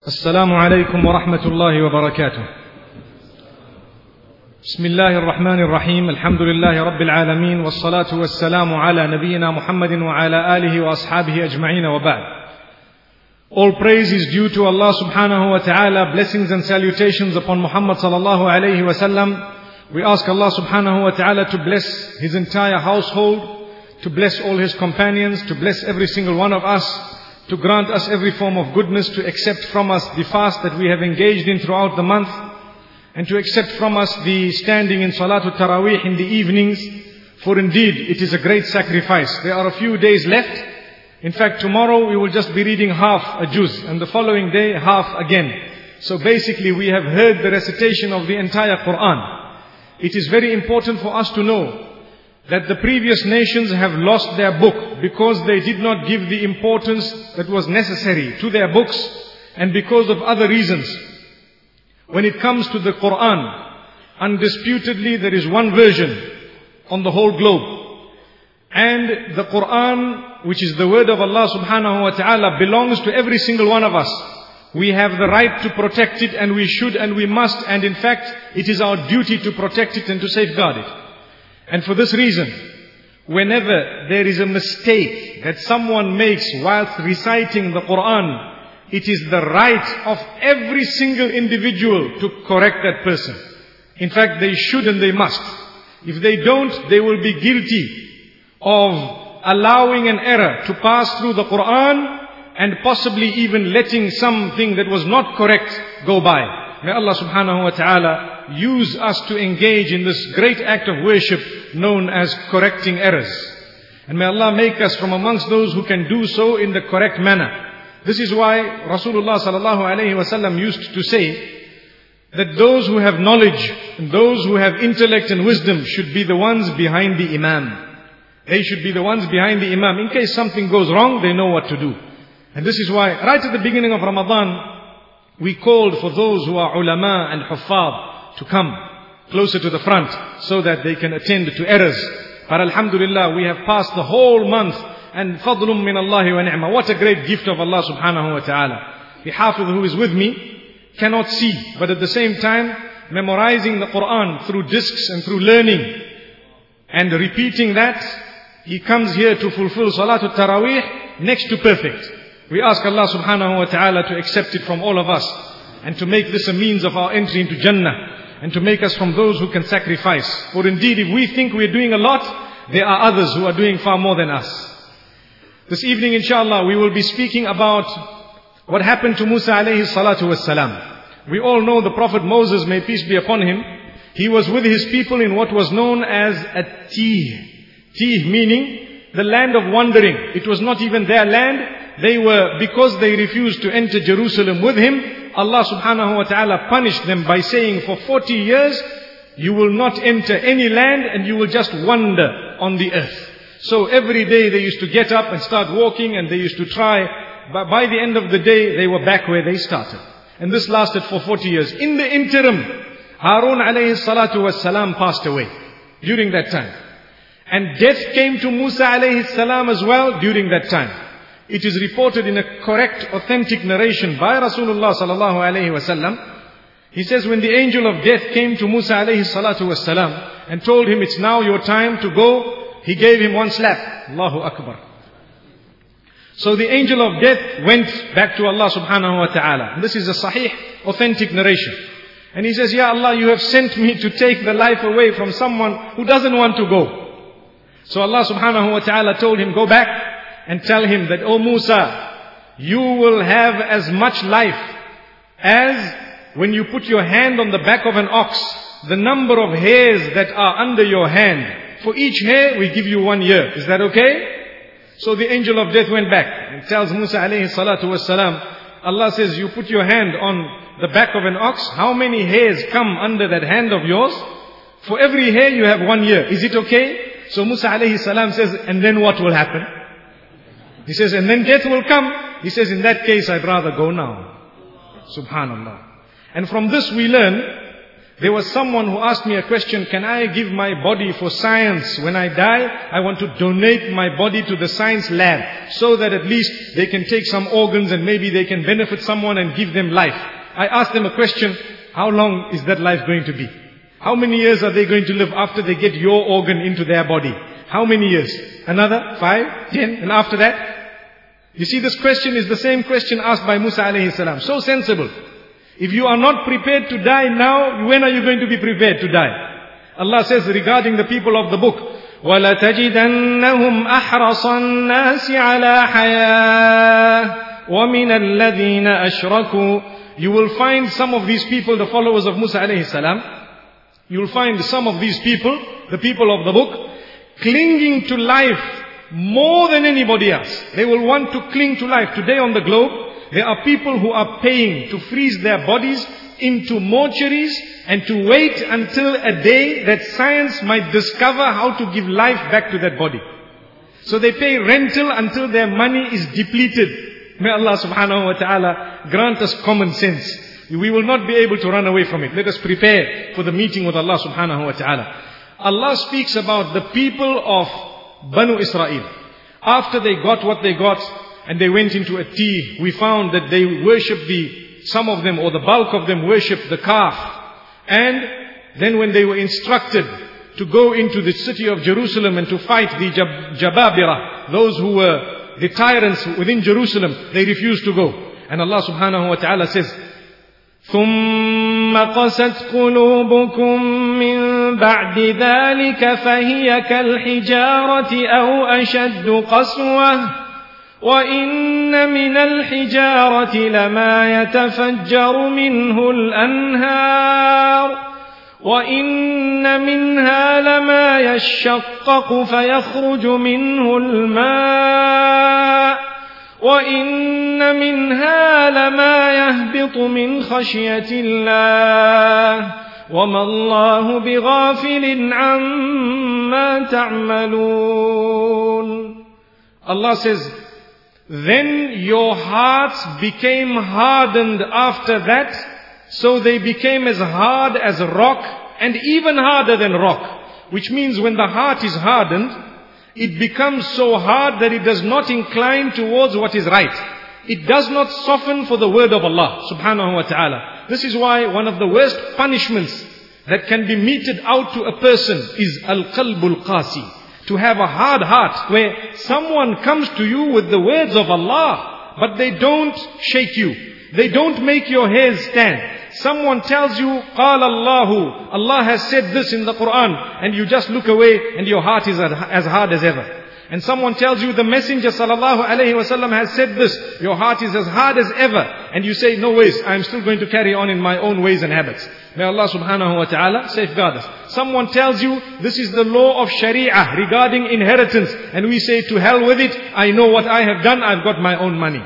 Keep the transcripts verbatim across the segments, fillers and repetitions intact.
السلام عليكم ورحمة الله وبركاته. بسم الله الرحمن الرحيم. الحمد لله رب العالمين، والصلاة والسلام على نبينا محمد وعلى آله وأصحابه أجمعين وبعد. All praise is due to Allah subhanahu wa ta'ala. Blessings and salutations upon Muhammad sallallahu alayhi wa sallam. We ask Allah subhanahu wa ta'ala to bless his entire household, to bless all his companions, to bless every single one of us, to grant us every form of goodness, to accept from us the fast that we have engaged in throughout the month, and to accept from us the standing in Salatul Taraweeh in the evenings, for indeed it is a great sacrifice. There are a few days left. In fact, tomorrow we will just be reading half a juz, and the following day half again. So basically we have heard the recitation of the entire Quran. It is very important for us to know that the previous nations have lost their book because they did not give the importance that was necessary to their books, and because of other reasons. When it comes to the Quran, undisputedly there is one version on the whole globe. And the Quran, which is the word of Allah subhanahu wa ta'ala, belongs to every single one of us. We have the right to protect it, and we should and we must, and in fact it is our duty to protect it and to safeguard it. And for this reason, whenever there is a mistake that someone makes whilst reciting the Quran, it is the right of every single individual to correct that person. In fact, they should and they must. If they don't, they will be guilty of allowing an error to pass through the Quran, and possibly even letting something that was not correct go by. May Allah subhanahu wa ta'ala use us to engage in this great act of worship known as correcting errors. And may Allah make us from amongst those who can do so in the correct manner. This is why Rasulullah sallallahu alayhi wa sallam used to say that those who have knowledge and those who have intellect and wisdom should be the ones behind the imam. They should be the ones behind the imam. In case something goes wrong, they know what to do. And this is why right at the beginning of Ramadan, we called for those who are ulama and huffaz to come closer to the front so that they can attend to errors. But alhamdulillah, we have passed the whole month, and fadlum min Allahi wa ni'ma. What a great gift of Allah subhanahu wa ta'ala. The hafiz who is with me cannot see, but at the same time memorizing the Quran through discs and through learning and repeating that, he comes here to fulfill Salatul Taraweeh next to perfect. We ask Allah subhanahu wa ta'ala to accept it from all of us, and to make this a means of our entry into Jannah, and to make us from those who can sacrifice. For indeed, if we think we are doing a lot, there are others who are doing far more than us. This evening, inshallah, we will be speaking about what happened to Musa alayhi salatu wassalam. We all know the Prophet Moses, may peace be upon him, he was with his people in what was known as a Tih. Tih meaning the land of wandering. It was not even their land. They were, because they refused to enter Jerusalem with him, Allah subhanahu wa ta'ala punished them by saying, for forty years, you will not enter any land and you will just wander on the earth. So every day they used to get up and start walking, and they used to try. But by the end of the day, they were back where they started. And this lasted for forty years. In the interim, Harun alayhi salatu was salam passed away during that time. And death came to Musa alayhi salam as well during that time. It is reported in a correct, authentic narration by Rasulullah sallallahu alayhi wa sallam. He says, when the angel of death came to Musa alayhi salatu was salam and told him, it's now your time to go, he gave him one slap. Allahu Akbar. So the angel of death went back to Allah subhanahu wa ta'ala. And this is a sahih, authentic narration. And he says, Ya Allah, you have sent me to take the life away from someone who doesn't want to go. So Allah subhanahu wa ta'ala told him, go back and tell him that, O Musa, you will have as much life as when you put your hand on the back of an ox, the number of hairs that are under your hand. For each hair, we give you one year. Is that okay? So the angel of death went back and tells Musa alayhi salatu wassalam, Allah says, you put your hand on the back of an ox, how many hairs come under that hand of yours? For every hair you have one year. Is it okay? So Musa alayhi salam says, and then what will happen? He says, and then death will come. He says, in that case, I'd rather go now. Subhanallah. And from this we learn There was someone who asked me a question, can I give my body for science? When I die, I want to donate my body to the science lab so that at least they can take some organs and maybe they can benefit someone and give them life. I asked them a question, how long is that life going to be? How many years are they going to live after they get your organ into their body? How many years? Another? Five? Ten? And after that? You see, this question is the same question asked by Musa alayhi salam. So sensible. If you are not prepared to die now, when are you going to be prepared to die? Allah says regarding the people of the book, وَلَتَجِدَنَّهُمْ أَحْرَصَ النَّاسِ عَلَى حَيَاةٍ وَمِنَ الَّذِينَ أَشْرَكُوا. You will find some of these people, the followers of Musa alayhi salam, you will find some of these people, the people of the book, clinging to life more than anybody else. They will want to cling to life. Today on the globe, there are people who are paying to freeze their bodies into mortuaries and to wait until a day that science might discover how to give life back to that body. So they pay rental until their money is depleted. May Allah subhanahu wa ta'ala grant us common sense. We will not be able to run away from it. Let us prepare for the meeting with Allah subhanahu wa ta'ala. Allah speaks about the people of Banu Israel. After they got what they got, and they went into a tea, we found that they worshipped the, some of them or the bulk of them worshipped the calf. And then when they were instructed to go into the city of Jerusalem and to fight the Jab- Jababira, those who were the tyrants within Jerusalem, they refused to go. And Allah subhanahu wa ta'ala says, ثُمَّ قَسَتْ قُلُوبُكُم مِّن بَعْدِ ذَلِكَ فَهِيَ كَالْحِجَارَةِ أَوْ أَشَدُّ قَسْوَةً وَإِنَّ مِنَ الْحِجَارَةِ لَمَا يَتَفَجَّرُ مِنْهُ الْأَنْهَارُ وَإِنَّ مِنْهَا لَمَا يَشَّقَّقُ فَيَخْرُجُ مِنْهُ الْمَاءُ وَإِنَّ مِنْهَا لَمَا يَهْبِطُ مِنْ خَشْيَةِ اللَّهِ وَمَا اللَّهُ بِغَافِلٍ عَمَّا تَعْمَلُونَ. Allah says, then your hearts became hardened after that, so they became as hard as rock and even harder than rock. Which means when the heart is hardened, it becomes so hard that it does not incline towards what is right. It does not soften for the word of Allah subhanahu wa ta'ala. This is why one of the worst punishments that can be meted out to a person is al-qalbul qasi. To have a hard heart where someone comes to you with the words of Allah, but they don't shake you. They don't make your hairs stand. Someone tells you, قال الله, Allah has said this in the Quran, and you just look away and your heart is as hard as ever. And someone tells you the Messenger sallallahu alaihi wasallam has said this, your heart is as hard as ever. And you say, no ways, I'm still going to carry on in my own ways and habits. May Allah subhanahu wa ta'ala safeguard us. Someone tells you, this is the law of Sharia regarding inheritance. And we say, to hell with it, I know what I have done, I've got my own money.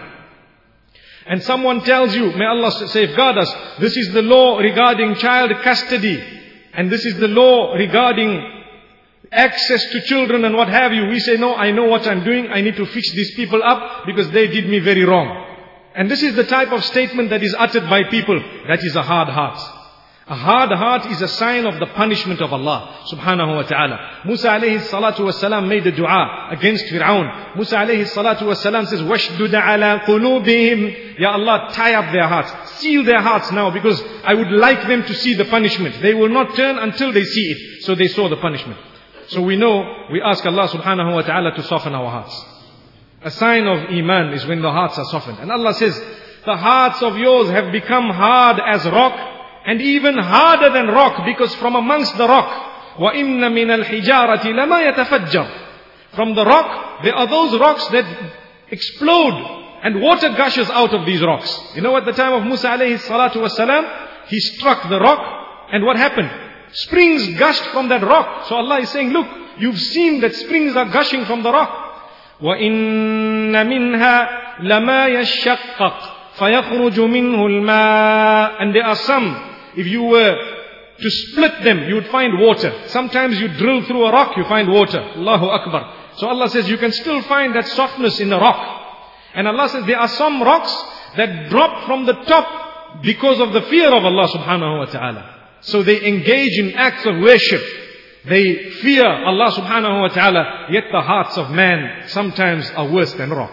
And someone tells you, may Allah safeguard us, this is the law regarding child custody. And this is the law regarding access to children and what have you. We say, no, I know what I'm doing. I need to fix these people up because they did me very wrong. And this is the type of statement that is uttered by people. That is a hard heart. A hard heart is a sign of the punishment of Allah subhanahu wa ta'ala. Musa alayhi salatu wasalam made a dua against Fir'aun. Musa alayhi salatu wasalam says, وَاشْدُدَ عَلَىٰ قُلُوبِهِمْ. Ya Allah, tie up their hearts. Seal their hearts now, because I would like them to see the punishment. They will not turn until they see it. So they saw the punishment. So we know, we ask Allah subhanahu wa ta'ala to soften our hearts. A sign of Iman is when the hearts are softened. And Allah says, the hearts of yours have become hard as rock, and even harder than rock, because from amongst the rock, وَإِنَّ مِنَ الْحِجَارَةِ لَمَا يَتَفَجَّرُ. From the rock, there are those rocks that explode, and water gushes out of these rocks. You know, at the time of Musa alayhi salatu wasalam, he struck the rock, and what happened? Springs gushed from that rock. So Allah is saying, look, you've seen that springs are gushing from the rock. وَإِنَّ مِنْهَا لَمَا يَشَّقَّقُ فَيَخْرُجُ مِنْهُ الْمَاءُ. And there are some, if you were to split them, you would find water. Sometimes you drill through a rock, you find water. Allahu Akbar. So Allah says, you can still find that softness in the rock. And Allah says, there are some rocks that drop from the top because of the fear of Allah subhanahu wa ta'ala. So they engage in acts of worship. They fear Allah subhanahu wa ta'ala, yet the hearts of man sometimes are worse than rock.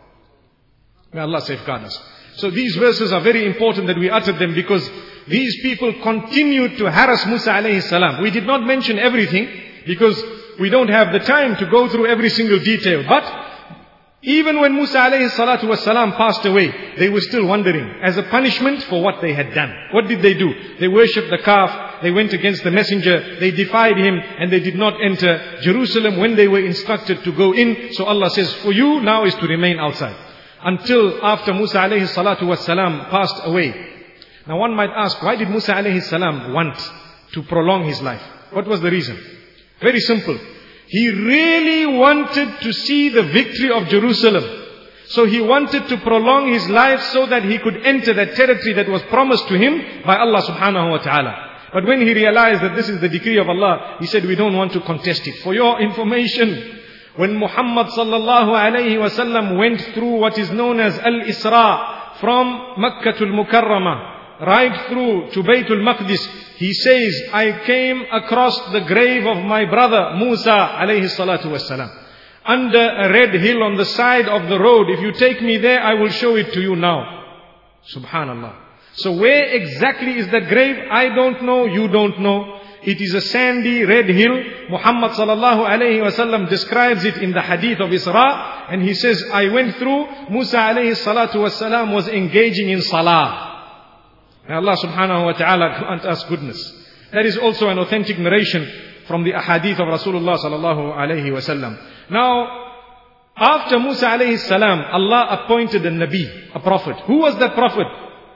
May Allah safeguard us. So these verses are very important that we utter them, because these people continued to harass Musa alayhi salam. We did not mention everything because we don't have the time to go through every single detail. But even when Musa alayhi salatu wasalam passed away, they were still wondering, as a punishment for what they had done. What did they do? They worshipped the calf, they went against the messenger, they defied him, and they did not enter Jerusalem when they were instructed to go in. So Allah says, for you now is to remain outside. Until after Musa alayhi salatu wasalam passed away. Now one might ask, why did Musa alayhi salam want to prolong his life? What was the reason? Very simple. He really wanted to see the victory of Jerusalem. So he wanted to prolong his life so that he could enter that territory that was promised to him by Allah subhanahu wa ta'ala. But when he realized that this is the decree of Allah, he said, we don't want to contest it. For your information, when Muhammad sallallahu alayhi wa sallam went through what is known as Al-Isra from Makkah al-Mukarramah, right through to Baytul Maqdis, he says, I came across the grave of my brother Musa alayhi salatu wassalam, under a red hill on the side of the road. If you take me there, I will show it to you now. Subhanallah. So where exactly is that grave? I don't know, you don't know. It is a sandy red hill. Muhammad sallallahu alayhi wasallam describes it in the hadith of Isra, and he says, I went through, Musa alayhi salatu wassalam was engaging in salah. May Allah subhanahu wa ta'ala grant us goodness. That is also an authentic narration from the ahadith of Rasulullah sallallahu alayhi wa sallam. Now, after Musa alayhi salam, Allah appointed a Nabi, a prophet. Who was that prophet?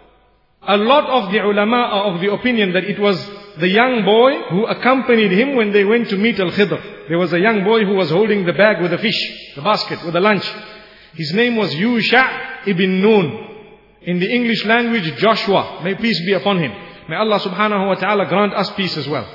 A lot of the ulama are of the opinion that it was the young boy who accompanied him when they went to meet Al-Khidr. There was a young boy who was holding the bag with the fish, the basket with the lunch. His name was Yusha ibn Nun. In the English language, Joshua. May peace be upon him. May Allah subhanahu wa ta'ala grant us peace as well.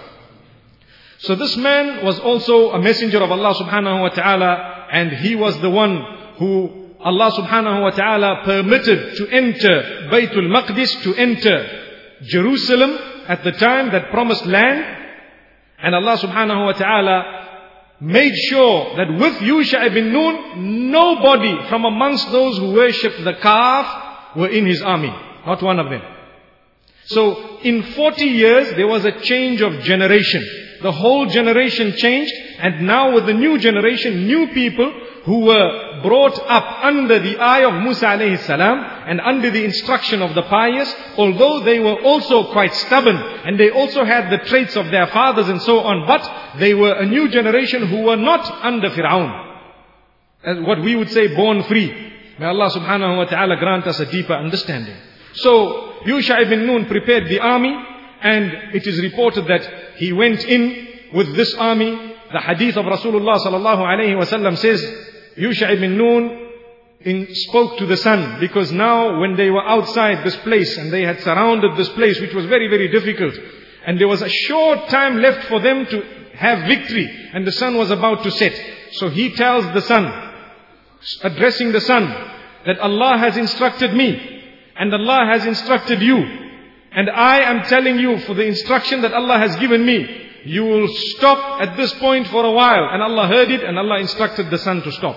So this man was also a messenger of Allah subhanahu wa ta'ala, and he was the one who Allah subhanahu wa ta'ala permitted to enter Baytul Maqdis, to enter Jerusalem at the time, that promised land. And Allah subhanahu wa ta'ala made sure that with Yusha ibn Nun, nobody from amongst those who worshipped the calf were in his army. Not one of them. So in forty years there was a change of generation. The whole generation changed, and now with the new generation, new people who were brought up under the eye of Musa alayhi salam and under the instruction of the pious, although they were also quite stubborn and they also had the traits of their fathers and so on, but they were a new generation who were not under Fir'aun. As what we would say, born free. May Allah subhanahu wa ta'ala grant us a deeper understanding. So, Yusha ibn Nun prepared the army, and it is reported that he went in with this army. The hadith of Rasulullah sallallahu alayhi wa sallam says, Yusha ibn Nun in, spoke to the sun, because now when they were outside this place and they had surrounded this place, which was very, very difficult, and there was a short time left for them to have victory, and the sun was about to set. So he tells the sun, addressing the sun, that Allah has instructed me and Allah has instructed you, and I am telling you, for the instruction that Allah has given me, you will stop at this point for a while. And Allah heard it, and Allah instructed the sun to stop.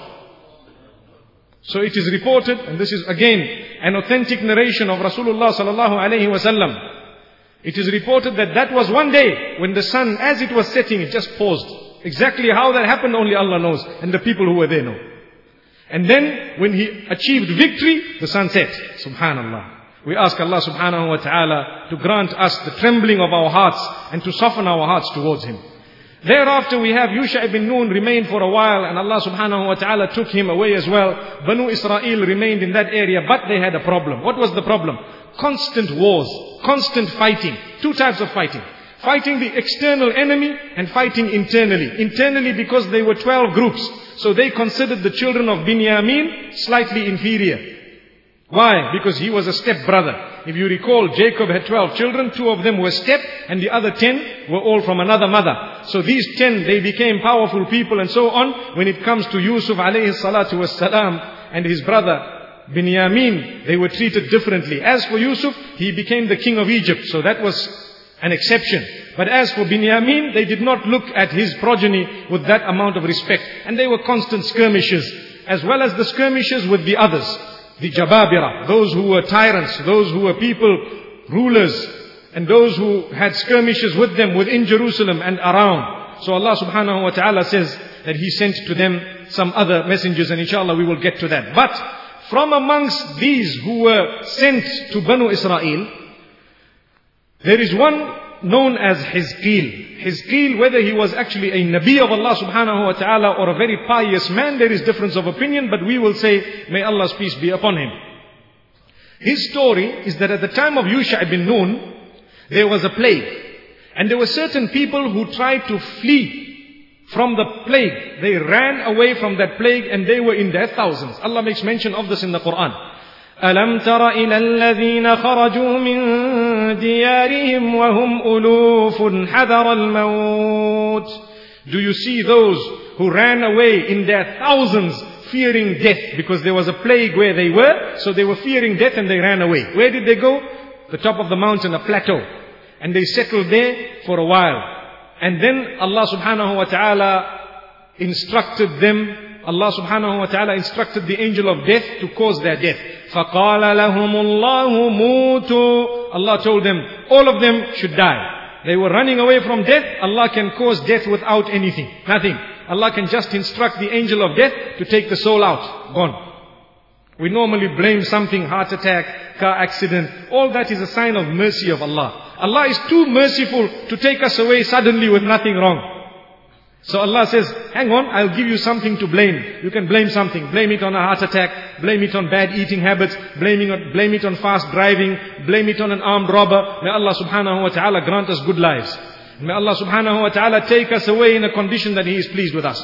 So it is reported, and this is again an authentic narration of Rasulullah sallallahu alayhi wa sallam. It is reported that that was one day when the sun, as it was setting, it just paused. Exactly how that happened, only Allah knows, and the people who were there know. And then when he achieved victory, the sun set. Subhanallah. We ask Allah subhanahu wa ta'ala to grant us the trembling of our hearts and to soften our hearts towards him. Thereafter we have Yusha ibn Nun remained for a while, and Allah subhanahu wa ta'ala took him away as well. Banu Israel remained in that area, but they had a problem. What was the problem? Constant wars, constant fighting. Two types of fighting. Fighting the external enemy and fighting internally. Internally because they were twelve groups. So they considered the children of Binyamin slightly inferior. Why? Because he was a step brother. If you recall, Jacob had twelve children, two of them were step, and the other ten were all from another mother. So these ten, they became powerful people and so on. When it comes to Yusuf alayhi salatu wassalam and his brother Binyamin, they were treated differently. As for Yusuf, he became the king of Egypt. So that was an exception. But as for Binyamin, they did not look at his progeny with that amount of respect. And they were constant skirmishes, as well as the skirmishes with the others. The Jababira, those who were tyrants, those who were people, rulers, and those who had skirmishes with them within Jerusalem and around. So Allah subhanahu wa ta'ala says that He sent to them some other messengers, and inshallah we will get to that. But from amongst these who were sent to Banu Israel, there is one known as Hizqeel. Hizqeel, whether he was actually a Nabi of Allah subhanahu wa ta'ala or a very pious man, there is difference of opinion, but we will say, may Allah's peace be upon him. His story is that at the time of Yusha ibn Nun, there was a plague. And there were certain people who tried to flee from the plague. They ran away from that plague and they were in their thousands. Allah makes mention of this in the Quran. أَلَمْ تَرَ إِلَى الَّذِينَ خَرَجُوا مِنْ دِيَارِهِمْ وَهُمْ أُلُوفٌ حَذَرَ الْمَوْتِ. Do you see those who ran away in their thousands fearing death? Because there was a plague where they were, so they were fearing death and they ran away. Where did they go? The top of the mountain, a plateau. And they settled there for a while. And then Allah subhanahu wa ta'ala instructed them, Allah subhanahu wa ta'ala instructed the angel of death to cause their death. فَقَالَ لَهُمُ اللَّهُ مُوتُوا. Allah told them, all of them should die. They were running away from death. Allah can cause death without anything. Nothing. Allah can just instruct the angel of death to take the soul out. Gone. We normally blame something, heart attack, car accident. All that is a sign of mercy of Allah. Allah is too merciful to take us away suddenly with nothing wrong. So Allah says, hang on, I'll give you something to blame. You can blame something. Blame it on a heart attack. Blame it on bad eating habits. Blame it on, blame it on fast driving. Blame it on an armed robber. May Allah subhanahu wa ta'ala grant us good lives. May Allah subhanahu wa ta'ala take us away in a condition that He is pleased with us.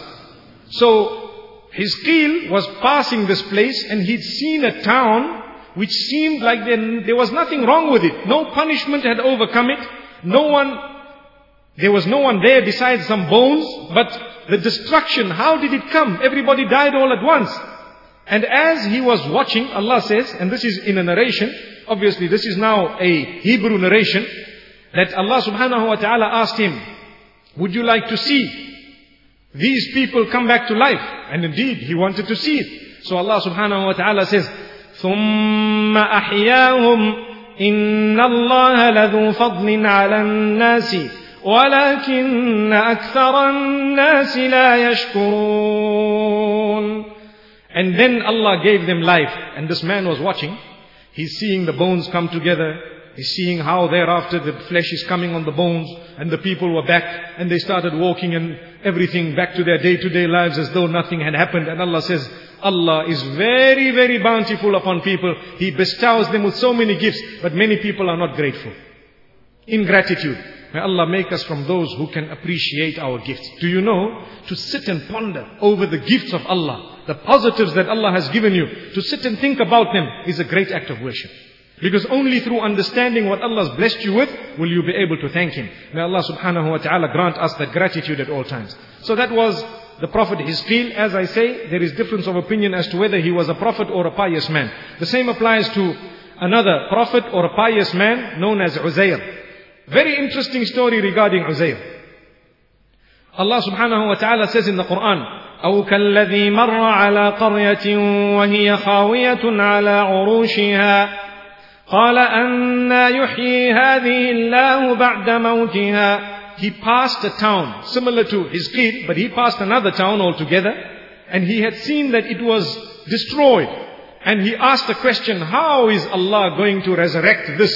So, Hizqeel was passing this place and he'd seen a town which seemed like there, there was nothing wrong with it. No punishment had overcome it. No one, there was no one there besides some bones. But the destruction, how did it come? Everybody died all at once. And as he was watching, Allah says, and this is in a narration, obviously this is now a Hebrew narration, that Allah subhanahu wa ta'ala asked him, would you like to see these people come back to life? And indeed, he wanted to see it. So Allah subhanahu wa ta'ala says, ثُمَّ أَحْيَاهُمْ إِنَّ اللَّهَ لَذُو فَضْلٍ عَلَى النَّاسِ وَلَكِنَّ أَكْثَرَ النَّاسِ لَا يَشْكُرُونَ. And then Allah gave them life. And this man was watching. He's seeing the bones come together. He's seeing how thereafter the flesh is coming on the bones. And the people were back. And they started walking and everything back to their day-to-day lives as though nothing had happened. And Allah says, Allah is very, very bountiful upon people. He bestows them with so many gifts. But many people are not grateful. Ingratitude. May Allah make us from those who can appreciate our gifts. Do you know, to sit and ponder over the gifts of Allah, the positives that Allah has given you, to sit and think about them is a great act of worship. Because only through understanding what Allah has blessed you with, will you be able to thank Him. May Allah subhanahu wa ta'ala grant us that gratitude at all times. So that was the Prophet Hizqeel. As I say, there is difference of opinion as to whether he was a prophet or a pious man. The same applies to another prophet or a pious man known as Uzair. Very interesting story regarding Uzair. Allah subhanahu wa ta'ala says in the Quran, أَوْ كَالَّذِي مَرَّ عَلَى قَرْيَةٍ وَهِيَ خَاوِيَةٌ عَلَى عُرُوشِهَا قال أَنَّا يُحْيِي هَذِهِ اللَّهُ بَعْدَ مَوْتِهَا. He passed a town similar to Hizqeel, but he passed another town altogether, and he had seen that it was destroyed. And he asked the question, how is Allah going to resurrect this?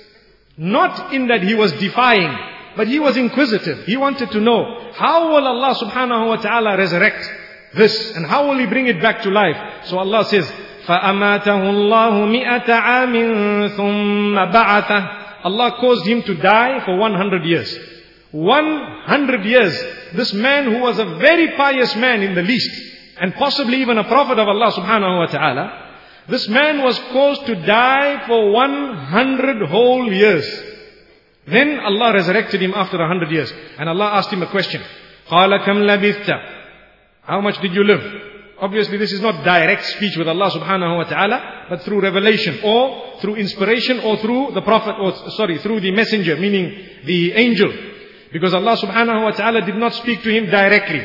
Not in that he was defying, but he was inquisitive. He wanted to know, how will Allah subhanahu wa ta'ala resurrect this? And how will He bring it back to life? So Allah says, فَأَمَاتَهُ اللَّهُ مِئَةَ عَامٍ ثُمَّ بَعَثَهُ. Allah caused him to die for one hundred years. one hundred years. This man who was a very pious man in the least, and possibly even a prophet of Allah subhanahu wa ta'ala, this man was caused to die for one hundred whole years. Then Allah resurrected him after one hundred years. And Allah asked him a question. قَالَ كَمْ لَبِثْتَ. How much did you live? Obviously this is not direct speech with Allah subhanahu wa ta'ala, but through revelation or through inspiration or through the Prophet, or sorry, through the messenger, meaning the angel. Because Allah subhanahu wa ta'ala did not speak to him directly.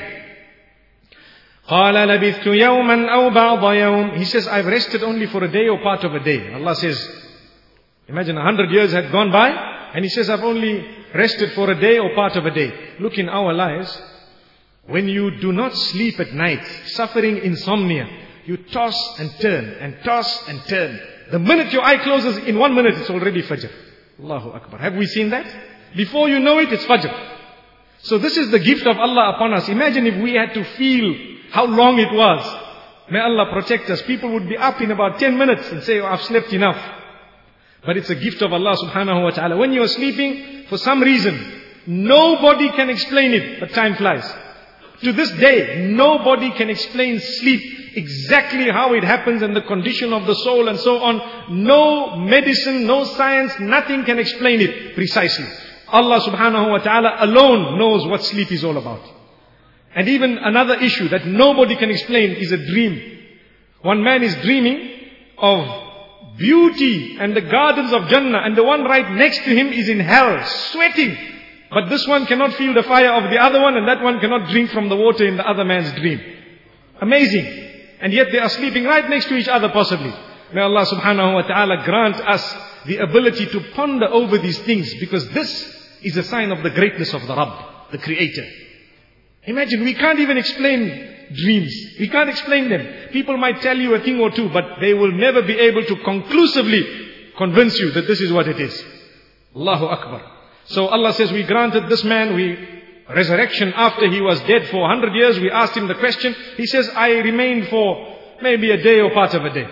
قَالَ لَبِثْتُ يَوْمًا أَوْ بَعْضَ يَوْمٍ. He says, I've rested only for a day or part of a day. Allah says, imagine a hundred years had gone by, and he says, I've only rested for a day or part of a day. Look, in our lives, when you do not sleep at night, suffering insomnia, you toss and turn and toss and turn. The minute your eye closes, in one minute it's already Fajr. Allahu Akbar. Have we seen that? Before you know it, it's Fajr. So this is the gift of Allah upon us. Imagine if we had to feel how long it was. May Allah protect us. People would be up in about ten minutes and say, oh, I've slept enough. But it's a gift of Allah subhanahu wa ta'ala. When you are sleeping, for some reason, nobody can explain it, but time flies. To this day, nobody can explain sleep, exactly how it happens and the condition of the soul and so on. No medicine, no science, nothing can explain it precisely. Allah subhanahu wa ta'ala alone knows what sleep is all about. And even another issue that nobody can explain is a dream. One man is dreaming of beauty and the gardens of Jannah, and the one right next to him is in hell, sweating. But this one cannot feel the fire of the other one, and that one cannot drink from the water in the other man's dream. Amazing. And yet they are sleeping right next to each other possibly. May Allah subhanahu wa ta'ala grant us the ability to ponder over these things, because this is a sign of the greatness of the Rabb, the Creator. Imagine, we can't even explain dreams. We can't explain them. People might tell you a thing or two, but they will never be able to conclusively convince you that this is what it is. Allahu Akbar. So Allah says, we granted this man we resurrection after he was dead for a hundred years. We asked him the question. He says, I remained for maybe a day or part of a day.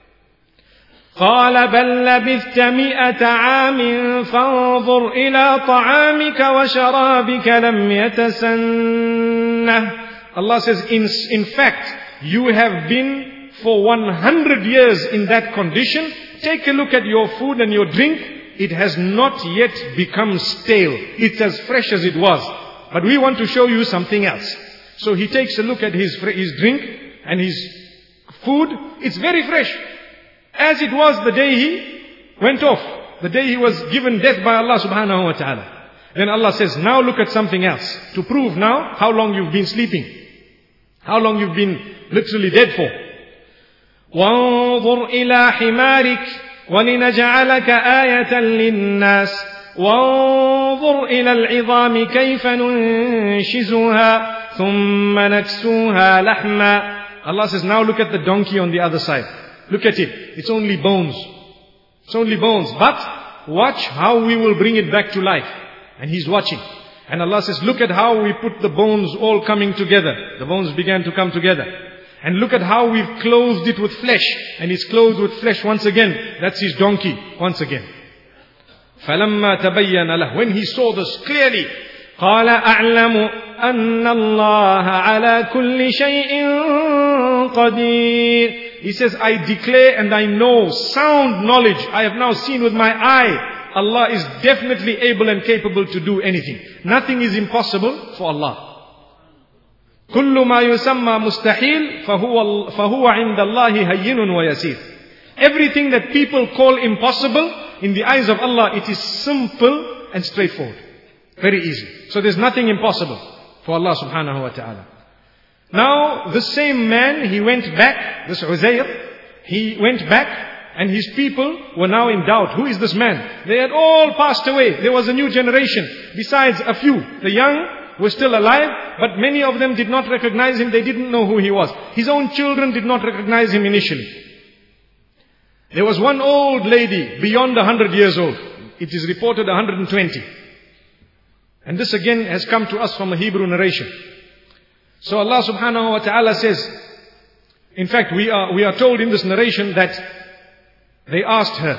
قال بل لبثت مئة عام فانظر إلى طعامك وشرابك لم يتسنه. Allah says, in, in fact, you have been for one hundred years in that condition. Take a look at your food and your drink. It has not yet become stale. It's as fresh as it was. But we want to show you something else. So he takes a look at his, his drink and his food. It's very fresh. As it was the day he went off. The day he was given death by Allah subhanahu wa ta'ala. Then Allah says, now look at something else. To prove now how long you've been sleeping. How long you've been literally dead for. وَانظُرْ إِلَى حِمَارِكَ وَلِنَجْعَلَكَ آيَةً لِلنَّاسِ وَانظُرْ إِلَى الْعِظَامِ كَيْفَ نُنْشِزُهَا ثُمَّ نَكْسُوهَا لَحْمًا. Allah says, now look at the donkey on the other side. Look at it. It's only bones. It's only bones. But watch how we will bring it back to life. And He's watching. And Allah says, look at how we put the bones all coming together. The bones began to come together. And look at how we've clothed it with flesh. And it's clothed with flesh once again. That's his donkey once again. فَلَمَّا تَبَيَّنَ لَهُ. When he saw this clearly, قَالَ أَعْلَمُ أَنَّ اللَّهَ عَلَى كُلِّ شَيْءٍ قَدِيرٌ. He says, I declare and I know sound knowledge. I have now seen with my eye. Allah is definitely able and capable to do anything. Nothing is impossible for Allah. كل ما يسمى مستحيل فهو فهو عند الله هين ويسير. Everything that people call impossible, in the eyes of Allah, it is simple and straightforward. Very easy. So there's nothing impossible for Allah subhanahu wa ta'ala. Now, the same man, he went back, this Uzair, he went back, and his people were now in doubt. Who is this man? They had all passed away. There was a new generation. Besides a few. The young were still alive, but many of them did not recognize him. They didn't know who he was. His own children did not recognize him initially. There was one old lady, beyond a hundred years old. It is reported one hundred twenty. And this again has come to us from a Hebrew narration. So Allah subhanahu wa ta'ala says, in fact, we are, we are told in this narration that they asked her,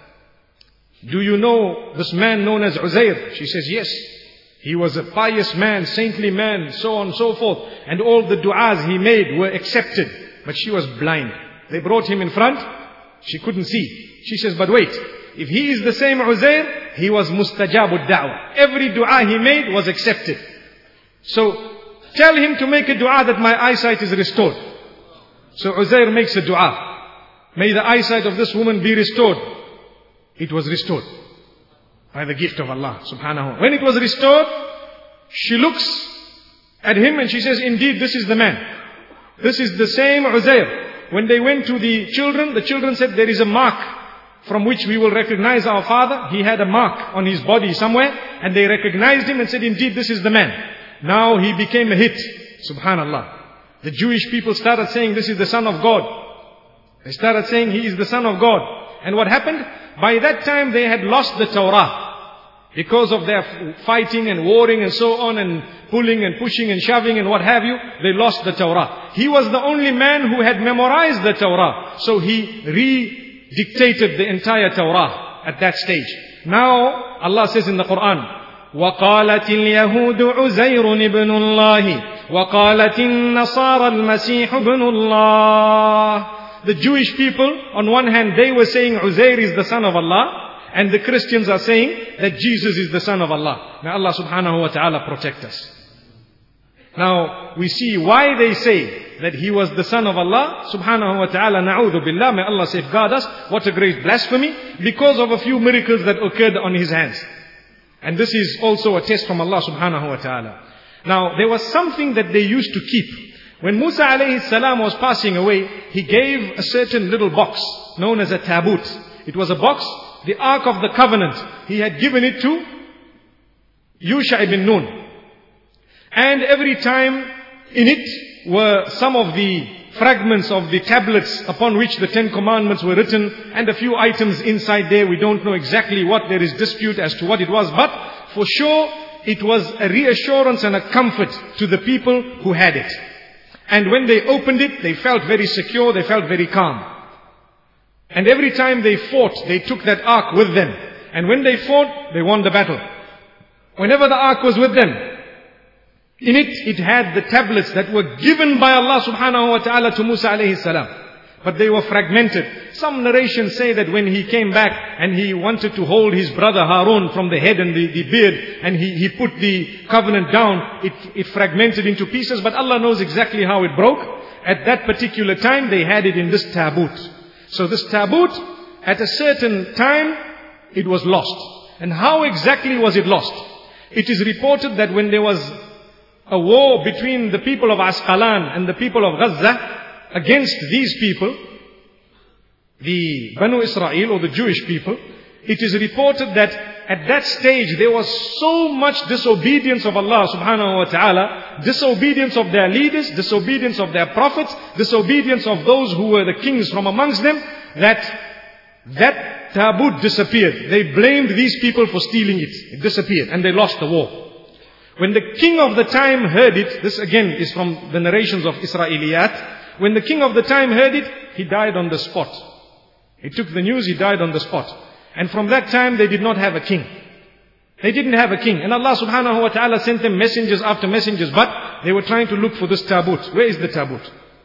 do you know this man known as Uzair? She says, yes. He was a pious man, saintly man, so on and so forth. And all the du'as he made were accepted. But she was blind. They brought him in front. She couldn't see. She says, but wait. If he is the same Uzair, he was mustajabud da'wah. Every du'a he made was accepted. So, tell him to make a dua that my eyesight is restored. So Uzair makes a dua. May the eyesight of this woman be restored. It was restored by the gift of Allah subhanahu. When it was restored, she looks at him and she says, indeed, this is the man. This is the same Uzair. When they went to the children, the children said, there is a mark from which we will recognize our father. He had a mark on his body somewhere, and they recognized him and said, indeed, this is the man. Now he became a hit. Subhanallah. The Jewish people started saying, this is the son of God. They started saying, he is the son of God. And what happened? By that time they had lost the Torah. Because of their fighting and warring and so on, and pulling and pushing and shoving and what have you, they lost the Torah. He was the only man who had memorized the Torah. So he re-dictated the entire Torah at that stage. Now, Allah says in the Quran, وَقَالَتِ الْيَهُودُ عُزَيْرٌ ابْنُ اللَّهِ وَقَالَتِ النَّصَارَى الْمَسِيحُ ابْنُ اللَّهِ. The Jewish people, on one hand, they were saying Uzair is the son of Allah. And the Christians are saying that Jesus is the son of Allah. May Allah subhanahu wa ta'ala protect us. Now, we see why they say that he was the son of Allah. Subhanahu wa ta'ala, na'udhu billah. May Allah safeguard us. What a great blasphemy. Because of a few miracles that occurred on his hands. And this is also a test from Allah subhanahu wa ta'ala. Now, there was something that they used to keep. When Musa alayhi salam was passing away, he gave a certain little box known as a tabut. It was a box, the Ark of the Covenant. He had given it to Yusha ibn Nun. And every time in it were some of the fragments of the tablets upon which the Ten Commandments were written, and a few items inside there. We don't know exactly what. There is dispute as to what it was. But for sure, it was a reassurance and a comfort to the people who had it. And when they opened it, they felt very secure, they felt very calm. And every time they fought, they took that ark with them. And when they fought, they won the battle. Whenever the ark was with them, in it, it had the tablets that were given by Allah subhanahu wa ta'ala to Musa alayhi salam. But they were fragmented. Some narrations say that when he came back and he wanted to hold his brother Harun from the head and the, the beard, and he, he put the covenant down, it, it fragmented into pieces. But Allah knows exactly how it broke. At that particular time, they had it in this tabut. So this tabut, at a certain time, it was lost. And how exactly was it lost? It is reported that when there was a war between the people of Asqalan and the people of Gaza against these people, the Banu Israel or the Jewish people, it is reported that at that stage there was so much disobedience of Allah subhanahu wa ta'ala, disobedience of their leaders, disobedience of their prophets, disobedience of those who were the kings from amongst them, that that tabut disappeared. They blamed these people for stealing it. It disappeared and they lost the war. When the king of the time heard it, this again is from the narrations of Israeliyat, when the king of the time heard it, he died on the spot. He took the news, he died on the spot. And from that time they did not have a king. They didn't have a king. And Allah subhanahu wa ta'ala sent them messengers after messengers, but they were trying to look for this tabut. Where is the tabut?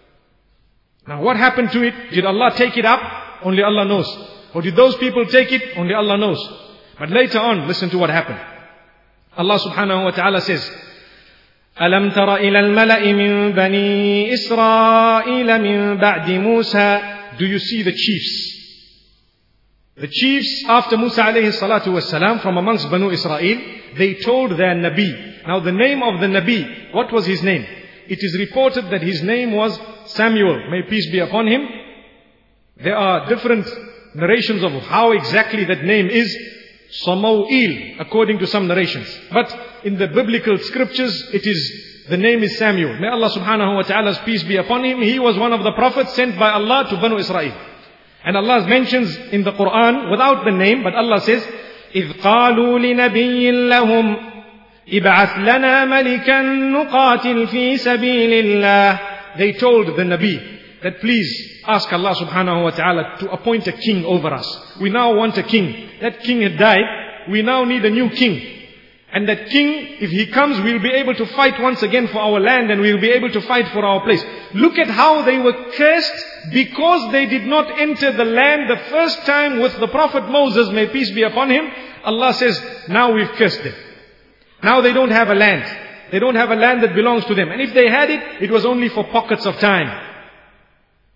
Now what happened to it? Did Allah take it up? Only Allah knows. Or did those people take it? Only Allah knows. But later on, listen to what happened. Allah subhanahu wa ta'ala says, أَلَمْ تَرَ إِلَى الْمَلَإِ مِنْ بَنِي إِسْرَائِيلَ مِنْ بَعْدِ مُوسَى. Do you see the chiefs? The chiefs after Musa alayhi salatu was salam from amongst Banu Israel, they told their Nabi. Now the name of the Nabi, what was his name? It is reported that his name was Samuel. May peace be upon him. There are different narrations of how exactly that name is. Samuel, according to some narrations. But in the biblical scriptures, it is, the name is Samuel. May Allah subhanahu wa ta'ala's peace be upon him. He was one of the prophets sent by Allah to Banu Israel. And Allah mentions in the Quran, without the name, but Allah says, إِذْ قَالُوا لِنَبِيٍّ لَهُمْ إِبْعَثْ لَنَا مَلِكًا نُقَاتِلْ فِي سَبِيلِ اللَّهِ. They told the Nabi that please ask Allah subhanahu wa ta'ala to appoint a king over us. We now want a king. That king had died. We now need a new king. And that king, if he comes, we'll be able to fight once again for our land and we'll be able to fight for our place. Look at how they were cursed because they did not enter the land the first time with the Prophet Moses, may peace be upon him. Allah says, now we've cursed them. Now they don't have a land. They don't have a land that belongs to them. And if they had it, it was only for pockets of time.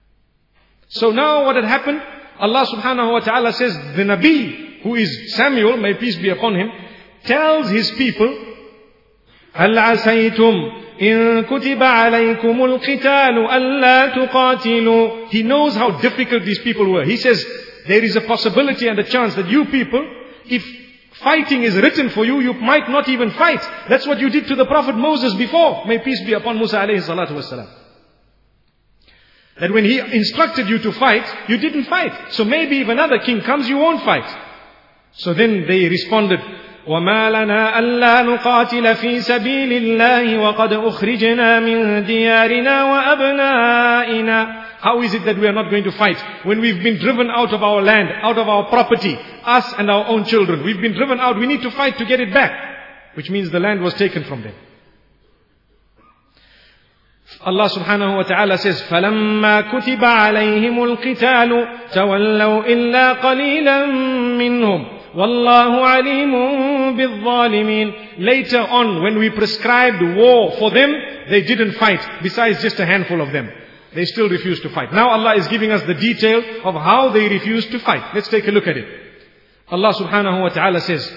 So now what had happened? Allah subhanahu wa ta'ala says, the Nabi, who is Samuel, may peace be upon him, tells his people, هَلْ عَسَيْتُمْ إِن كُتِبَ عَلَيْكُمُ الْقِتَالُ أَلَّا تُقَاتِلُوا. He knows how difficult these people were. He says, there is a possibility and a chance that you people, if fighting is written for you, you might not even fight. That's what you did to the Prophet Moses before. May peace be upon Musa alayhi salatu wasalam. That when he instructed you to fight, you didn't fight. So maybe if another king comes, you won't fight. So then they responded, وَمَا لَنَا أَلَّا نُقَاتِلَ فِي سَبِيلِ اللَّهِ وَقَدْ أُخْرِجْنَا مِنْ دِيَارِنَا وَأَبْنَائِنَا. How is it that we are not going to fight when we've been driven out of our land, out of our property, us and our own children? We've been driven out, we need to fight to get it back. Which means the land was taken from them. Allah subhanahu wa ta'ala says, فَلَمَّا كُتِبَ عَلَيْهِمُ الْقِتَالُ تَوَلَّوْا إِلَّا قَلِيلًا مِّنْهُمْ وَاللَّهُ عَلِيمٌ بِالظَّالِمِينَ. Later on, when we prescribed war for them, they didn't fight, besides just a handful of them. They still refused to fight. Now Allah is giving us the detail of how they refused to fight. Let's take a look at it. Allah subhanahu wa ta'ala says,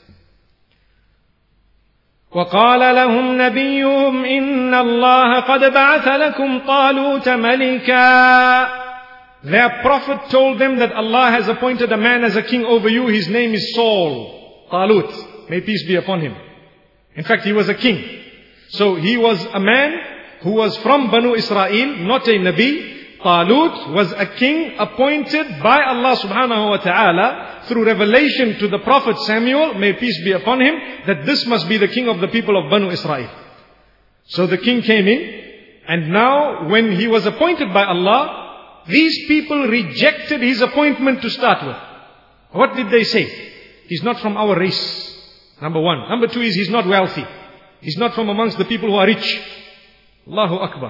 وَقَالَ لَهُمْ نَبِيُّهُمْ إِنَّ اللَّهَ قَدْ بَعَثَ لَكُمْ طَالُوتَ مَلِكًا. Their prophet told them that Allah has appointed a man as a king over you. His name is Saul. Talut. May peace be upon him. In fact, he was a king. So he was a man who was from Banu Israel, not a Nabi. Talut was a king appointed by Allah subhanahu wa ta'ala through revelation to the Prophet Samuel, may peace be upon him, that this must be the king of the people of Banu Israel. So the king came in, and now when he was appointed by Allah, these people rejected his appointment to start with. What did they say? He's not from our race. Number one. Number two is he's not wealthy. He's not from amongst the people who are rich. Allahu Akbar.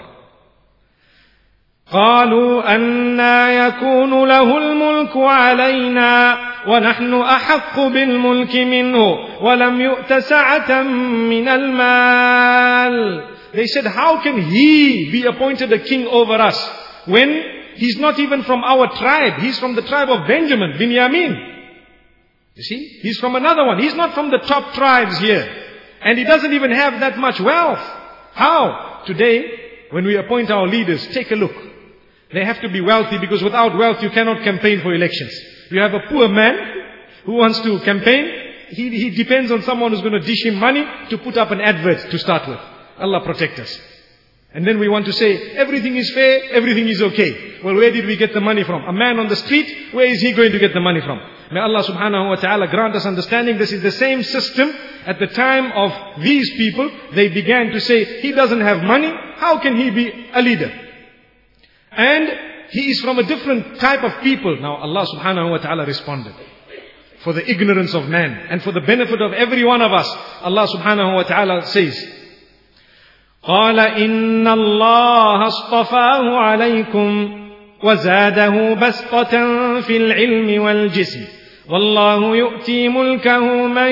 قالوا أَنَّا يَكُونُ لَهُ الْمُلْكُ عَلَيْنَا وَنَحْنُ أَحَقُّ بِالْمُلْكِ مِنْهُ وَلَمْ يُؤْتَ سَعَةً مِنَ الْمَالِ. They said, how can he be appointed a king over us when he's not even from our tribe? He's from the tribe of Benjamin, Binyamin. You see, he's from another one. He's not from the top tribes here. And he doesn't even have that much wealth. How? Today, when we appoint our leaders, take a look. They have to be wealthy, because without wealth you cannot campaign for elections. You have a poor man who wants to campaign. He, he depends on someone who's going to dish him money to put up an advert to start with. Allah protect us. And then we want to say, everything is fair, everything is okay. Well, where did we get the money from? A man on the street, where is he going to get the money from? May Allah subhanahu wa ta'ala grant us understanding. This is the same system. At the time of these people, they began to say, he doesn't have money, how can he be a leader? And he is from a different type of people. Now Allah subhanahu wa ta'ala responded. For the ignorance of man and for the benefit of every one of us, Allah subhanahu wa ta'ala says, قَالَ إِنَّ اللَّهَ اصْطَفَاهُ عَلَيْكُمْ وَزَادَهُ بَسْطَةً فِي الْعِلْمِ وَالْجِسْمِ وَاللَّهُ يُؤْتِي مُلْكَهُ مَنْ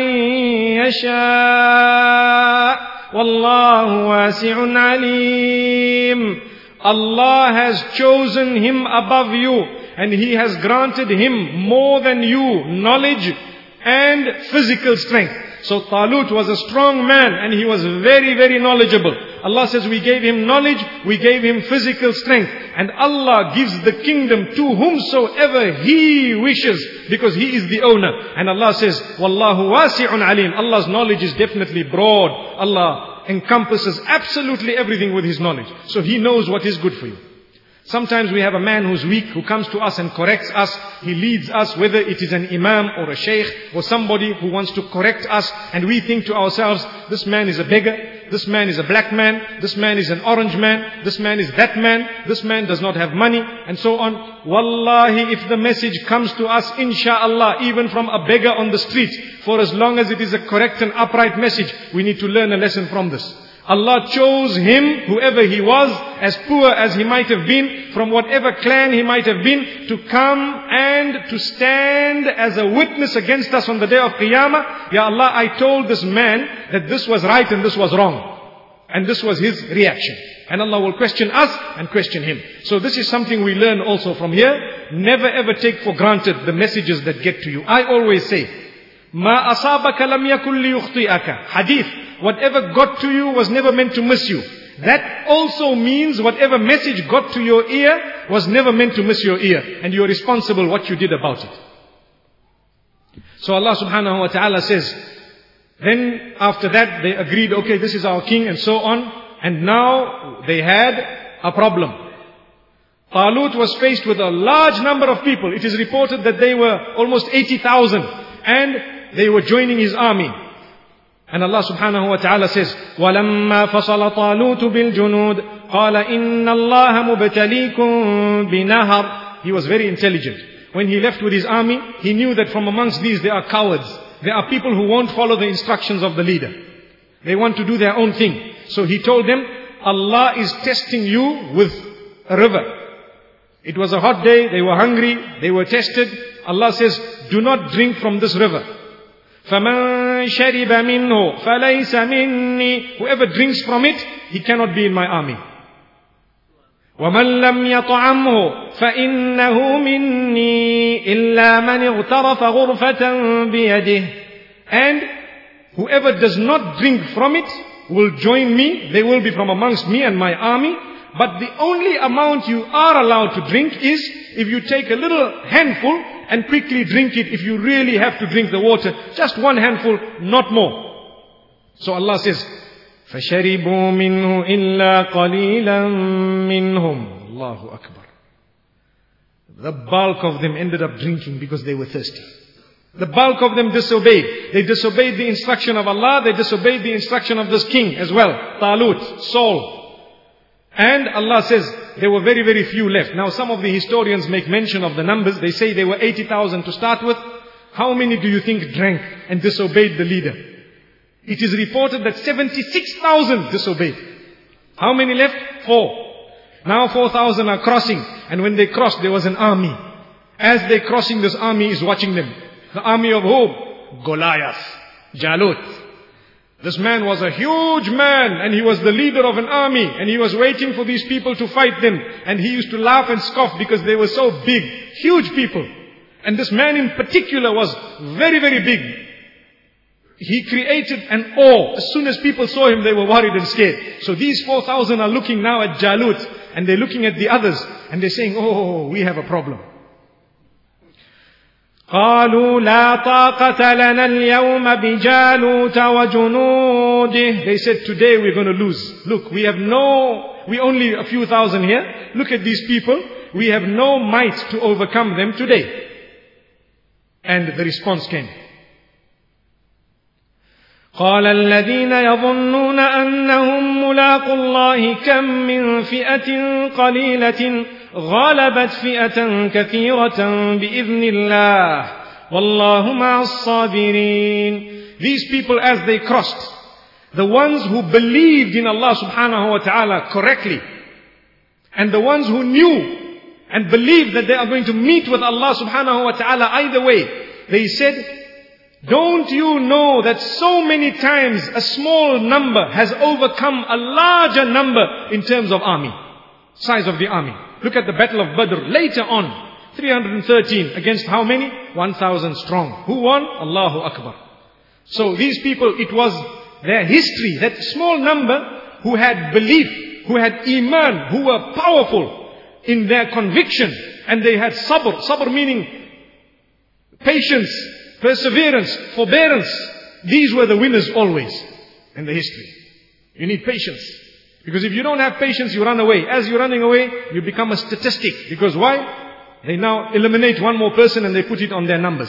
يَشَاءُ وَاللَّهُ وَاسِعٌ عَلِيمٌ. Allah has chosen him above you, and He has granted him more than you knowledge and physical strength. So Talut was a strong man, and he was very, very knowledgeable. Allah says we gave him knowledge, we gave him physical strength. And Allah gives the kingdom to whomsoever He wishes, because He is the owner. And Allah says, Wallahu wasi'un alim. Allah's knowledge is definitely broad. Allah encompasses absolutely everything with His knowledge. So He knows what is good for you. Sometimes we have a man who's weak, who comes to us and corrects us. He leads us, whether it is an imam or a sheikh or somebody who wants to correct us. And we think to ourselves, this man is a beggar, this man is a black man, this man is an orange man, this man is that man, this man does not have money, and so on. Wallahi, if the message comes to us, insha'Allah, even from a beggar on the street, for as long as it is a correct and upright message, we need to learn a lesson from this. Allah chose him, whoever he was, as poor as he might have been, from whatever clan he might have been, to come and to stand as a witness against us on the day of Qiyamah. Ya Allah, I told this man that this was right and this was wrong. And this was his reaction. And Allah will question us and question him. So this is something we learn also from here. Never ever take for granted the messages that get to you. I always say, Ma asabaka lam yakun liyukhti'aka. Hadith, whatever got to you was never meant to miss you. That also means whatever message got to your ear was never meant to miss your ear. And you're responsible what you did about it. So Allah subhanahu wa ta'ala says, then after that they agreed, okay, this is our king and so on. And now they had a problem. Talut was faced with a large number of people. It is reported that they were almost eighty thousand. And they were joining his army. And Allah subhanahu wa ta'ala says, وَلَمَّا فَصَلَ طَالُوتُ بِالْجُنُودِ قَالَ إِنَّ اللَّهَ مُبْتَلِيكُمْ بِنَهَرٍ. He was very intelligent. When he left with his army, he knew that from amongst these there are cowards. There are people who won't follow the instructions of the leader. They want to do their own thing. So he told them, Allah is testing you with a river. It was a hot day, they were hungry, they were tested. Allah says, do not drink from this river. فَمَنْ شَرِبَ مِنْهُ فَلَيْسَ مِنِّي. Whoever drinks from it, he cannot be in my army. وَمَنْ لَمْ يَطْعَمْهُ فَإِنَّهُ مِنِّي إِلَّا مَنِ اغْتَرَفَ غُرْفَةً بِيَدِهِ. And whoever does not drink from it will join me. They will be from amongst me and my army. But the only amount you are allowed to drink is if you take a little handful and quickly drink it if you really have to drink the water. Just one handful, not more. So Allah says, فَشَرِبُوا مِنْهُ إِلَّا قَلِيلًا مِّنْهُمْ. Allahu Akbar. The bulk of them ended up drinking because they were thirsty. The bulk of them disobeyed. They disobeyed the instruction of Allah. They disobeyed the instruction of this king as well. Talut, Saul. And Allah says there were very, very few left. Now some of the historians make mention of the numbers. They say there were eighty thousand to start with. How many do you think drank and disobeyed the leader? It is reported that seventy-six thousand disobeyed. How many left? Four. Now four thousand are crossing. And when they crossed, there was an army. As they're crossing, this army is watching them. The army of who? Goliath. Jalut. This man was a huge man and he was the leader of an army and he was waiting for these people to fight them. And he used to laugh and scoff because they were so big, huge people. And this man in particular was very, very big. He created an awe. As soon as people saw him, they were worried and scared. So these four thousand are looking now at Jalut and they're looking at the others and they're saying, oh, we have a problem. قالوا لا طاقة لنا اليوم بجالوت وجنوده. They said, today we're going to lose. Look, we have no, we only a few thousand here. Look at these people. We have no might to overcome them today. And the response came. قال الذين يظنون أنهم ملاقو الله كم من فئة قليلة غلبت فئة كثيرة بإذن الله والله مع الصابرين. These people, as they crossed, the ones who believed in Allah subhanahu wa ta'ala correctly, and the ones who knew and believed that they are going to meet with Allah subhanahu wa ta'ala either way, they said, don't you know that so many times a small number has overcome a larger number in terms of army, size of the army? Look at the battle of Badr later on, three hundred thirteen against how many? one thousand strong. Who won? Allahu Akbar. So these people, it was their history, that small number who had belief, who had iman, who were powerful in their conviction, and they had sabr. Sabr meaning patience, perseverance, forbearance. These were the winners always in the history. You need patience. Because if you don't have patience, you run away. As you're running away, you become a statistic. Because why? They now eliminate one more person and they put it on their numbers.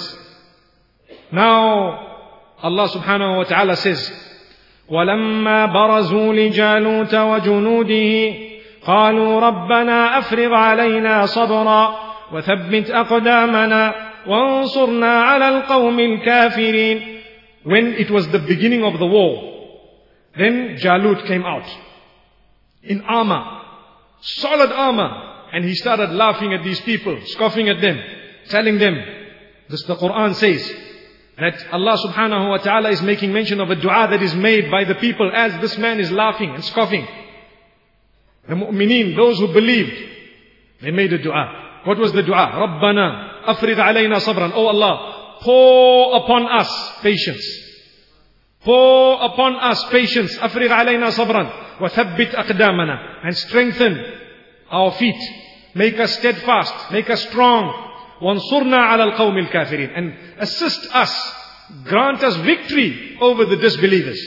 Now, Allah subhanahu wa ta'ala says, وَلَمَّا بَرَزُوا لِجَالُوتَ وَجُنُودِهِ قَالُوا رَبَّنَا أَفْرِغْ عَلَيْنَا صَبْرًا وَثَبِّتْ أَقْدَامَنَا وَانصُرْنَا عَلَى الْقَوْمِ الْكَافِرِينَ. When it was the beginning of the war, then Jalut came out in armor, solid armor, and he started laughing at these people, scoffing at them, telling them, this the Quran says, that Allah subhanahu wa ta'ala is making mention of a dua that is made by the people as this man is laughing and scoffing. The mu'mineen, those who believed, they made a dua. What was the dua? Rabbana afrigh alayna sabran. Oh Allah, pour upon us patience. Pour upon us patience. Afrigh alayna sabran. Wa thabbit aqdamana. And strengthen our feet. Make us steadfast. Make us strong. وَانْصُرْنَا عَلَى الْقَوْمِ الْكَافِرِينَ. And assist us. Grant us victory over the disbelievers.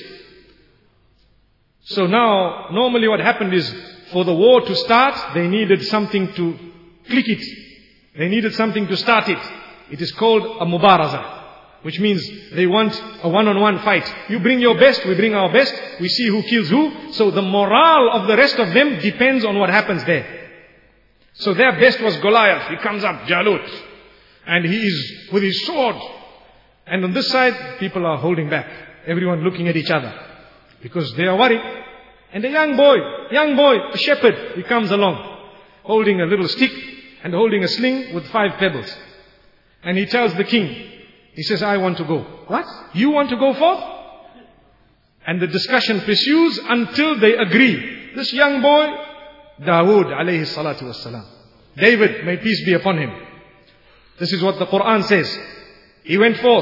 So now, normally what happened is, for the war to start, they needed something to click it. They needed something to start it. It is called a mubaraza, which means they want a one-on-one fight. You bring your best, we bring our best, we see who kills who. So the morale of the rest of them depends on what happens there. So their best was Goliath. He comes up, Jalut, and he is with his sword. And on this side, people are holding back. Everyone looking at each other because they are worried. And a young boy, young boy, a shepherd, he comes along, holding a little stick and holding a sling with five pebbles. And he tells the king, he says, I want to go. What? You want to go forth? And the discussion pursues until they agree. This young boy, Dawood alayhi salatu wassalam. David, may peace be upon him. This is what the Quran says. He went forth.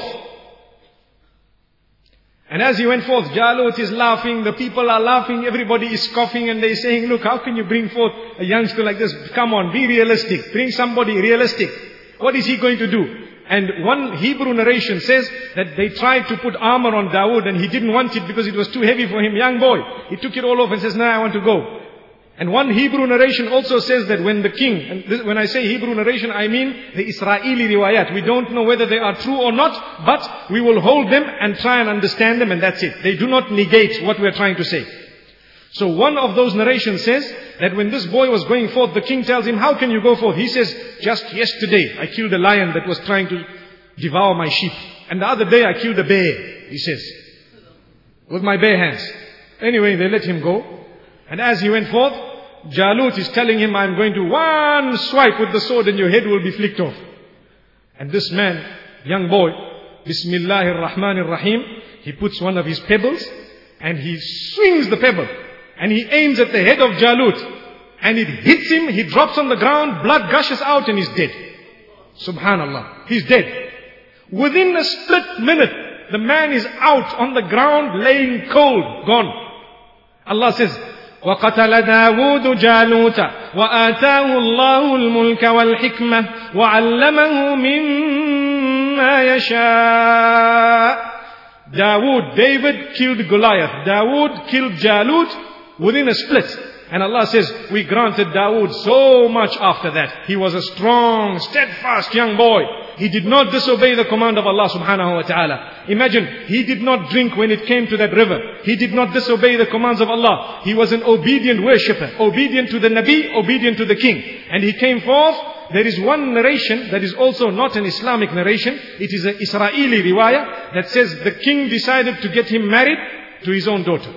And as he went forth, Jalut is laughing, the people are laughing, everybody is scoffing and they're saying, look, how can you bring forth a youngster like this? Come on, be realistic. Bring somebody realistic. What is he going to do? And one Hebrew narration says that they tried to put armor on Dawood and he didn't want it because it was too heavy for him. Young boy, he took it all off and says, no, I want to go. And one Hebrew narration also says that when the king, and this, when I say Hebrew narration, I mean the Israeli riwayat. We don't know whether they are true or not, but we will hold them and try and understand them, and that's it. They do not negate what we are trying to say. So one of those narrations says that when this boy was going forth, the king tells him, how can you go forth? He says, just yesterday I killed a lion that was trying to devour my sheep. And the other day I killed a bear, he says, with my bare hands. Anyway, they let him go. And as he went forth, Jalut is telling him, I'm going to one swipe with the sword and your head will be flicked off. And this man, young boy, Bismillahir Rahmanir Rahim, he puts one of his pebbles and he swings the pebble and he aims at the head of Jalut and it hits him, he drops on the ground, blood gushes out and he's dead. Subhanallah, he's dead. Within a split minute, the man is out on the ground laying cold, gone. Allah says, وَقَتَلَ دَاوُودُ جَالُوتَ وَآتَاهُ اللَّهُ الْمُلْكَ وَالْحِكْمَةَ وَعَلَّمَهُ مِمَّا يَشَاءُ. Dawood, David killed Goliath. Dawood killed Jalut within a split. And Allah says, we granted Dawood so much after that. He was a strong, steadfast young boy. He did not disobey the command of Allah subhanahu wa ta'ala. Imagine, he did not drink when it came to that river. He did not disobey the commands of Allah. He was an obedient worshipper, obedient to the Nabi, obedient to the king. And he came forth. There is one narration that is also not an Islamic narration. It is an Israeli riwayah that says the king decided to get him married to his own daughter.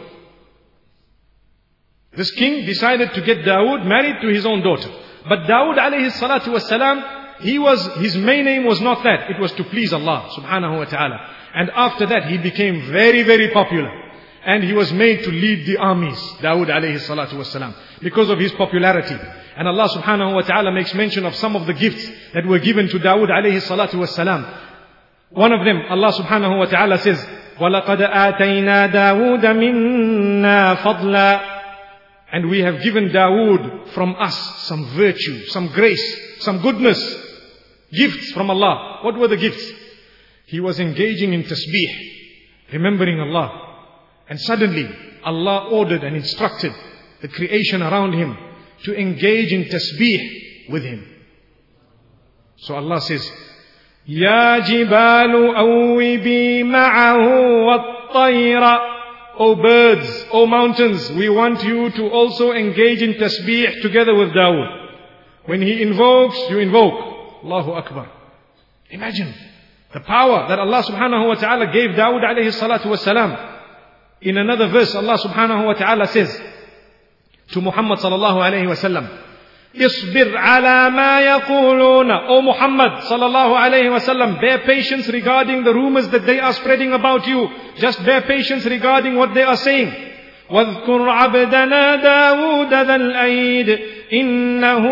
This king decided to get Dawood married to his own daughter. But Dawood alayhi salatu wasalam, he was, his main aim was not that. It was to please Allah subhanahu wa ta'ala. And after that he became very, very popular. And he was made to lead the armies, Dawood alayhi salatu wasalam, because of his popularity. And Allah subhanahu wa ta'ala makes mention of some of the gifts that were given to Dawood alayhi salatu wasalam. One of them, Allah subhanahu wa ta'ala says, وَلَقَدْ آتَيْنَا دَاوُودَ مِنَّا فَضْلًا. And we have given Dawood from us some virtue, some grace, some goodness, gifts from Allah. What were the gifts? He was engaging in tasbih, remembering Allah. And suddenly Allah ordered and instructed the creation around him to engage in tasbih with him. So Allah says, Ya jibalu awwibi ma'ahu wat-tayra. O birds, O mountains, we want you to also engage in tasbih together with Dawood. When he invokes, you invoke. Allahu Akbar. Imagine the power that Allah subhanahu wa ta'ala gave Dawood alayhi salatu wasalam. In another verse, Allah subhanahu wa ta'ala says to Muhammad sallallahu alayhi wa sallam, اصبر على ما يقولون. O Muhammad sallallahu alayhi wasallam, bear patience regarding the rumors that they are spreading about you. Just bear patience regarding what they are saying. واذكر عبدنا داود ذا الأيد إنه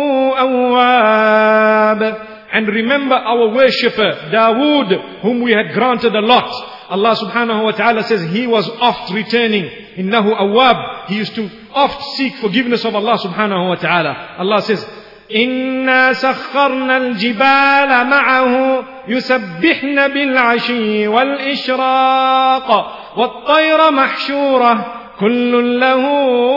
أواب. And remember our worshipper Dawood, whom we had granted a lot. Allah subhanahu wa ta'ala says he was oft returning. Innahu awwab. He used to oft seek forgiveness of Allah subhanahu wa ta'ala. Allah says, إِنَّا سَخَّرْنَا الْجِبَالَ مَعَهُ يُسَبِّحْنَ بِالْعَشِيِّ وَالْإِشْرَاقِ وَالطَّيْرَ مَحْشُورَةً كُلٌّ لَهُ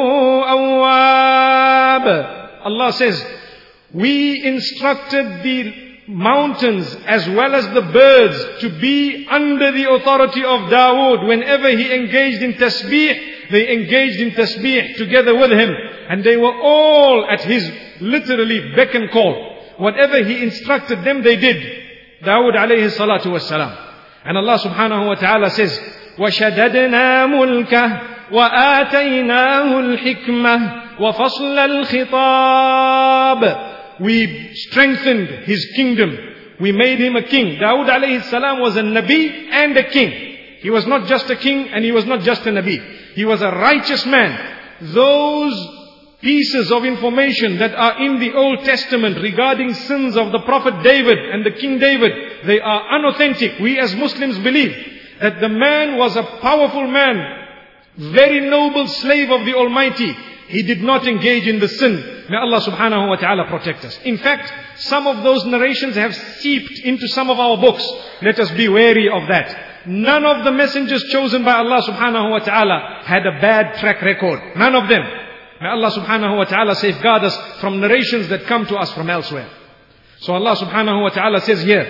أَوَّابٌ. Allah says, we instructed the mountains as well as the birds to be under the authority of Dawood. Whenever he engaged in tasbih, they engaged in tasbih together with him. And they were all at his literally beck and call. Whatever he instructed them, they did. Dawood alayhi salatu wassalam. And Allah subhanahu wa ta'ala says, وَشَدَدْنَا مُلْكَهُ وَآتَيْنَاهُ الْحِكْمَةِ وَفَصْلَ الْخِطَابِ. We strengthened his kingdom. We made him a king. Dawood alayhi salam was a Nabi and a king. He was not just a king and he was not just a Nabi. He was a righteous man. Those pieces of information that are in the Old Testament regarding sins of the Prophet David and the King David, they are unauthentic. We as Muslims believe that the man was a powerful man, very noble slave of the Almighty. He did not engage in the sin. May Allah subhanahu wa ta'ala protect us. In fact, some of those narrations have seeped into some of our books. Let us be wary of that. None of the messengers chosen by Allah subhanahu wa ta'ala had a bad track record. None of them. May Allah subhanahu wa ta'ala safeguard us from narrations that come to us from elsewhere. So Allah subhanahu wa ta'ala says here,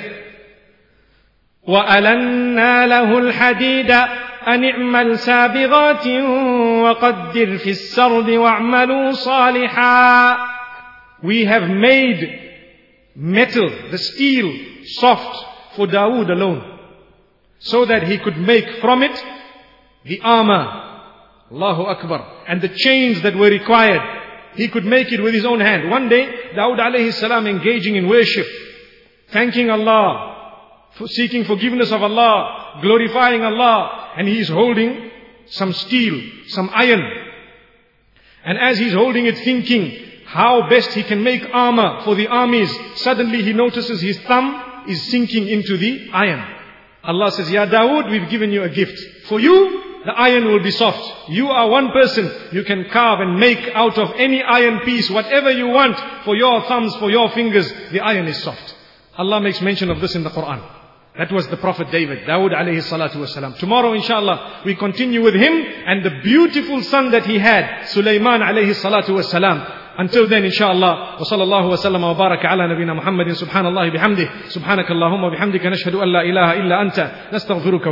وَأَلَنَّا لَهُ الْحَدِيدَ أَنِ اعْمَلْ سَابِغَاتٍ وَقَدِّرْ فِي السَّرْدِ وَاعْمَلُوا صَالِحًا. We have made metal, the steel, soft for Dawood alone, so that he could make from it the armor, Allahu Akbar, and the chains that were required. He could make it with his own hand. One day, Dawood alayhi salam engaging in worship, thanking Allah, for seeking forgiveness of Allah, glorifying Allah, and he is holding some steel, some iron. And as he's holding it, thinking how best he can make armor for the armies, suddenly he notices his thumb is sinking into the iron. Allah says, Ya Dawood, we've given you a gift. For you, the iron will be soft. You are one person. You can carve and make out of any iron piece whatever you want for your thumbs, for your fingers. The iron is soft. Allah makes mention of this in the Quran. That was the Prophet David, Dawood alayhi salatu wasalam. Tomorrow, inshallah, we continue with him and the beautiful son that he had, Sulaiman alayhi salatu wasalam. Until then, inshallah, wa sallallahu wa sallam wa baraka ala nabina Muhammadin subhanallahi bihamdih, subhanakallahumma bihamdika nashhadu an la ilaha illa anta, nastaghfiruka.